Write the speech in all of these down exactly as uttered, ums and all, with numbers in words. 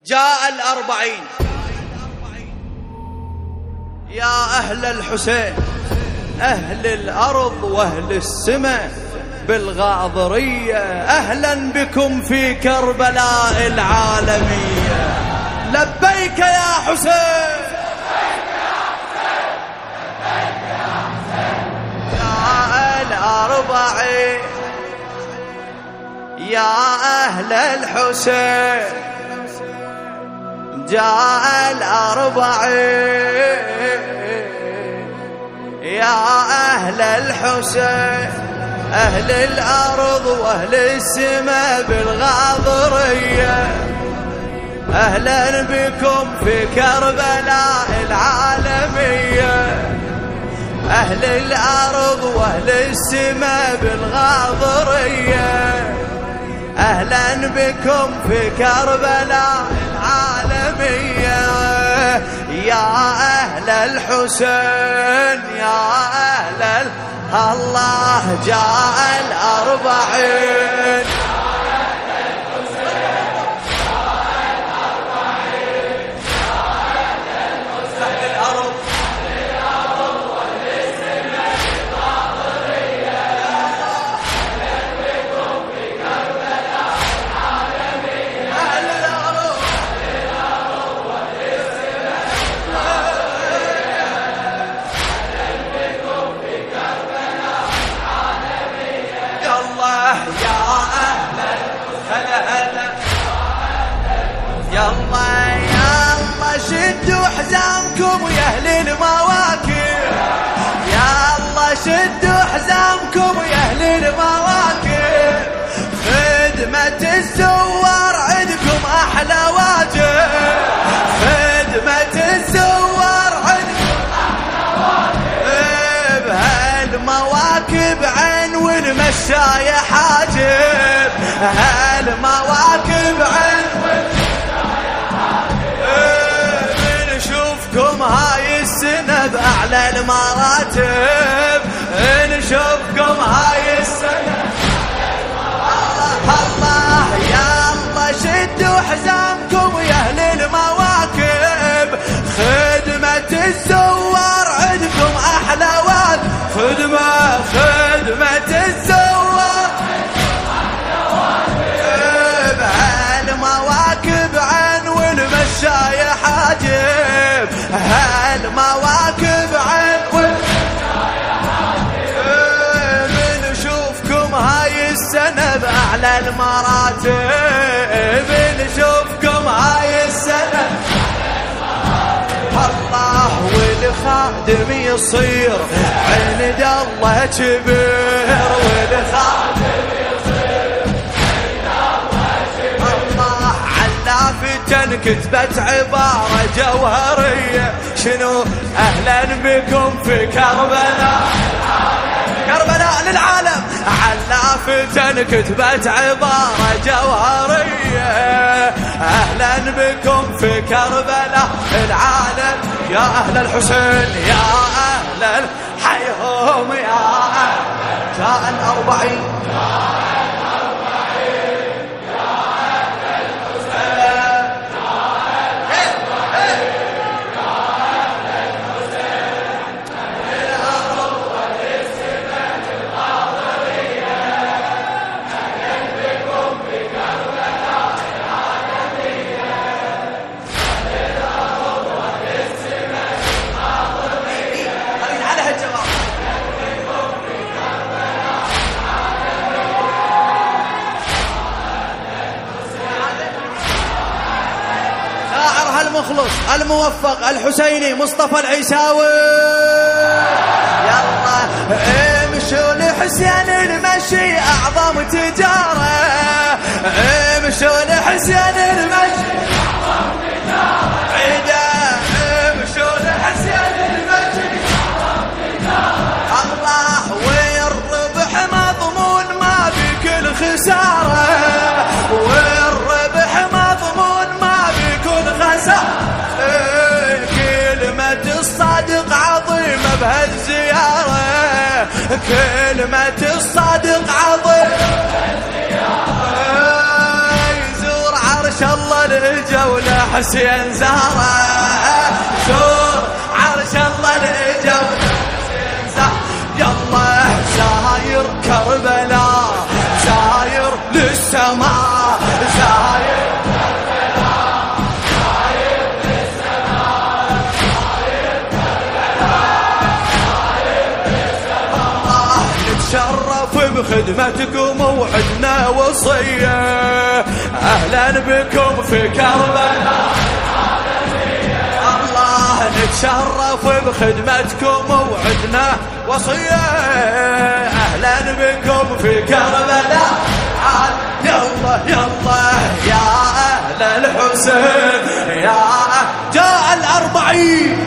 جاء الأربعين. يا أهل الحسين، أهل الأرض وأهل السماء بالغاضرية، أهلا بكم في كربلاء العالمية. لبيك يا حسين، يا الأربعين، يا أهل الحسين، جاء الأربعين. يا أهل الحسين، أهل الأرض وأهل السماء بالغاضرية، أهلا بكم في كربلاء العالمية. أهل الأرض وأهل السماء بالغاضرية، أهلا بكم في كربلاء العالمية. يا أهل الحسين، يا أهل ال... الله جاء الأربعين. يلا يلا شدوا حزامكم يا أهل المواكب، يلا شدوا حزامكم يا أهل المواكب. خدمة الزوار عندكم أحلى واجب، خدمة الزوار عندكم أحلى واجب. هالمواكب عين والمشاية حاجب، هالمواكب عين هاي السنة بأعلى المراتب. نشوفكم هاي السنة الله الله. يلا شدوا حزامكم يا أهل المواكب، خدمة الزوار عندكم أحلى واد. خدمة خدمة الزوار هالمواكب عين والمشاية حاجب، هالمواكب عين والمشاية حاجب. نشوفكم هاي السنة بأعلى المراتب، نشوفكم هاي السنة الله. والخادم يصير عند الله كبير، والخادم كتبت عبارة جوهرية. شنو؟ أهلا بكم في كربلاء، كربلاء للعالم. علافتن كتبت عبارة جوهرية. أهلا بكم في كربلاء العالم. يا أهل الحسين، يا أهل الحيهم، يا أهل جاء الأربعين. المخلص الموفق الحسيني مصطفى العيساوي. يلا امشوا لحسين المشي أعظم تجارة، امشوا لحسين المشي أعظم تجارة. عيدا امشوا لحسين المشي أعظم تجارة. الله والربح مضمون ما بكل خسارة، والربح مضمون ما بكل خسارة. كلمة الصادق عظيمة بهالزيارة، كلمة الصادق عظيمة بهالزيارة. يزور عرش الله الجولة حسين زاره، زور عرش الله الجولة حسين زاره. يلا ساير كربلاء ساير للسماء، ساير كربلاء ساير للسماء، ساير كربلاء ساير للسماء. نتشرف بخدمتكم وعدنا وصية، أهلا بكم في كربلاء. الله نتشرف بخدمتكم وعدنا وصية، أهلا بكم في كربلاء. يلا يلا يا أهل الحسين، يا جاء الأربعين،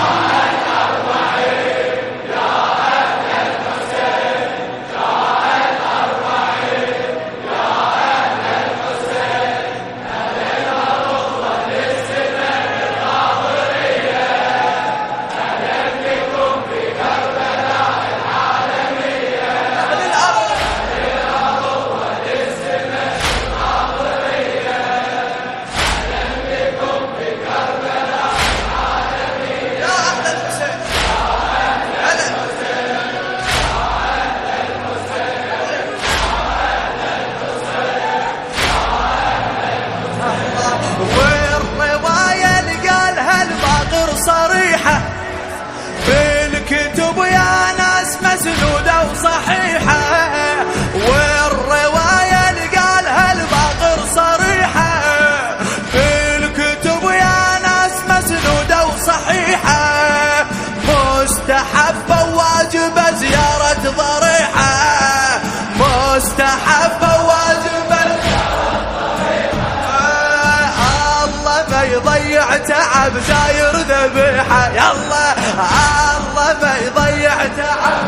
صريحة بالكتب يا ناس مسنودة وصحيحة، والرواية اللي قالها الباقر صريحة بالكتب يا ناس مسنودة وصحيحة. مستحبة وواجبة زيارة ضريحة، مستحبة وواجبة يضيع تعب زاير ذبيحة. يلا الله ما يضيع تعب،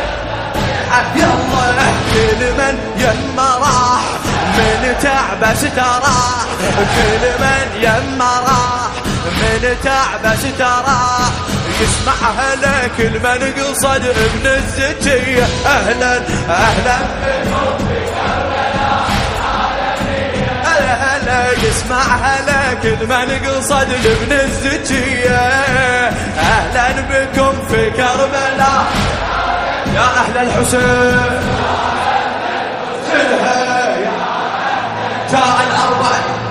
يلا كل من يما راح من تعب استراح، كل من يما راح من تعب استراح. يسمعها لكل من قصد ابن الزكية، أهلا أهلا يسمعها لكل من قصد ابن الزكية، أهلا بكم في كربلاء. يا أهل الحسين كلها جاء الأربعين،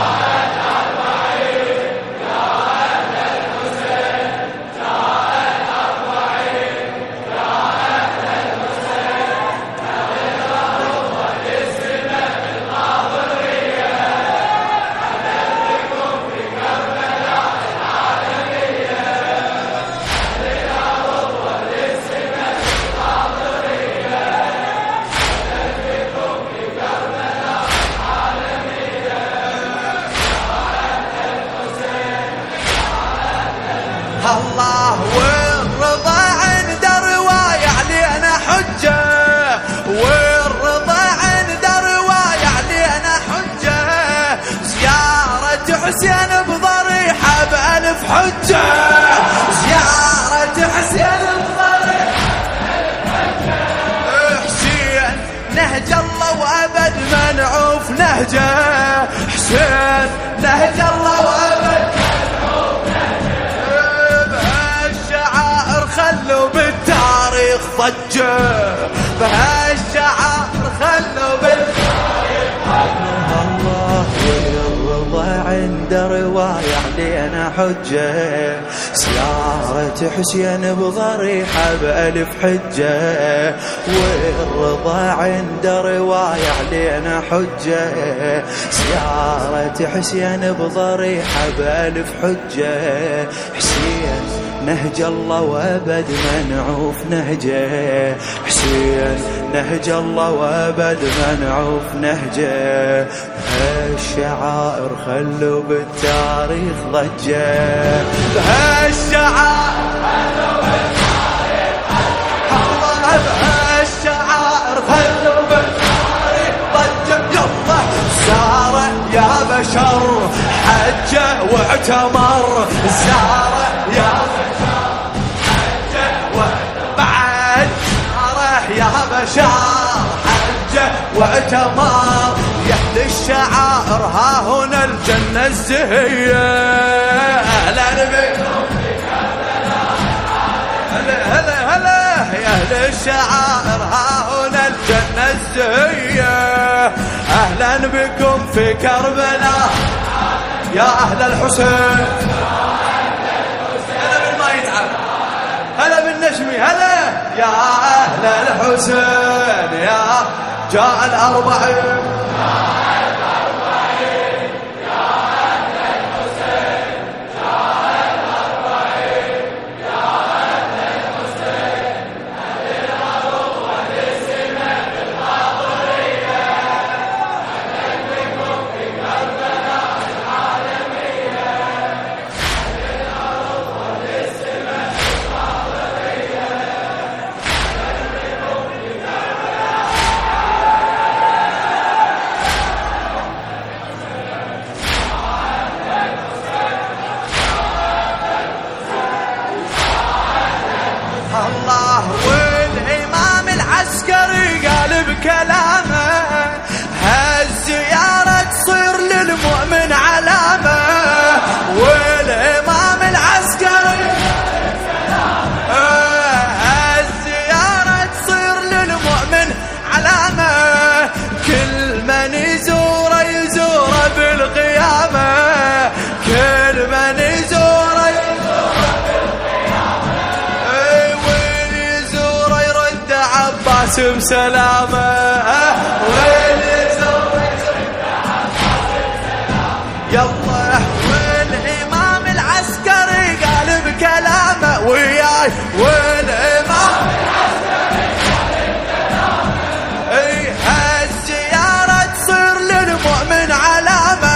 الله والرضا عند رواية علينا حجة، والرضا عند رواية علينا حجة. زيارة حسين بضريحة بألف حجة، زيارة حسين بضريحة بألف حجة. حسين نهج الله وأبد منعوف نهجه، حسين نهج الله وأبد خلوا بالتاريخ ضجة، بهالشعار خلوا بالتاريخ ضجة. الله والرضا عند رواية علينا حجة، زيارة حسين بضريحة بألف حجة. والرضا عند رواية علينا حجة، زيارة حسين بضريحة بألف حجة. حسين نهج الله وابد منعوف نهجه، حسين نهج الله وابد منعوف نهجه. هالشعائر خلوا بالتاريخ ضجه، بهالشعائر خلوا بالتاريخ ضجه، بهالشعائر خلوا بالتاريخ ضجه. يلا زاره يا بشر حجه واعتمر، زاره يا يا بشار حجه واعتمار. يا أهل الشعائر ها هنا الجنة الزهية، أهلا بكم في كربلاء. هلا هلا هلا يا أهل الشعائر ها هنا الجنة الزهية، أهلا بكم في كربلاء. يا أهل الحسين هلا بالما يتعب، هلا بالنجمي، هلا يا أهل الحسين يا جاء الأربعين. الله والإمام العسكري قال بكلامه هالزيارة تصير للمؤمن علامة. والإمام العسكري هالزيارة تصير للمؤمن علامة، كل من يزوره يزوره بالقيامة، كل من يزوره يزوره عباس بسلامة. وين يزور عباس بسلامة يلا. والإمام العسكري قال بكلامه وياي، والإمام العسكري قال بكلامه اي هالزيارة تصير للمؤمن علامة،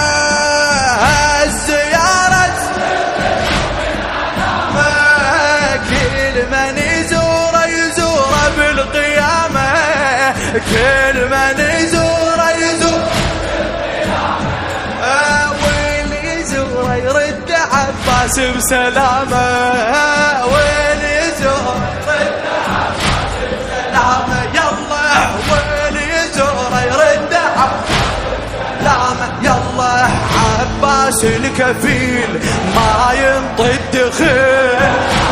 هالزيارة تصير للمؤمن علامة، كل من يزوره يزوره بالقيامة، كل من يزوره يزوره بالقيامة. واللي يزوره يرد عباس بسلامة، واللي يزوره يرد عباس بسلامة يلا. واللي يزوره يرد عباس بسلامة يلا. عباس الكفيل ما ينطي الدخيل،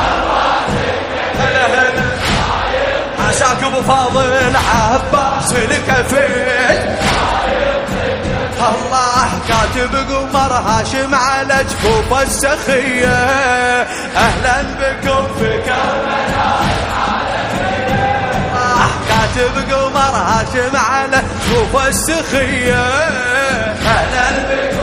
هلا هلا عشاك ابو فاضل عباس الكفيل. الله كاتب قمر هاشم على جفوف السخية، اهلا بكم في كربلاء العالمية. الله كاتب قمر هاشم على جفوف السخية، اهلا بكم